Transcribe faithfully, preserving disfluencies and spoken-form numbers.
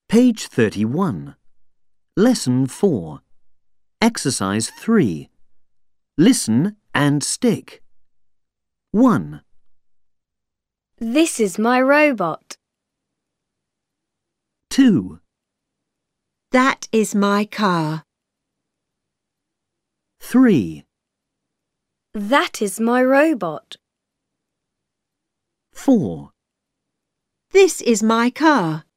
Page thirty-one. Lesson four. Exercise three. Listen and stick. one. This is my robot. two. That is my car. three. That is my robot. four. This is my car.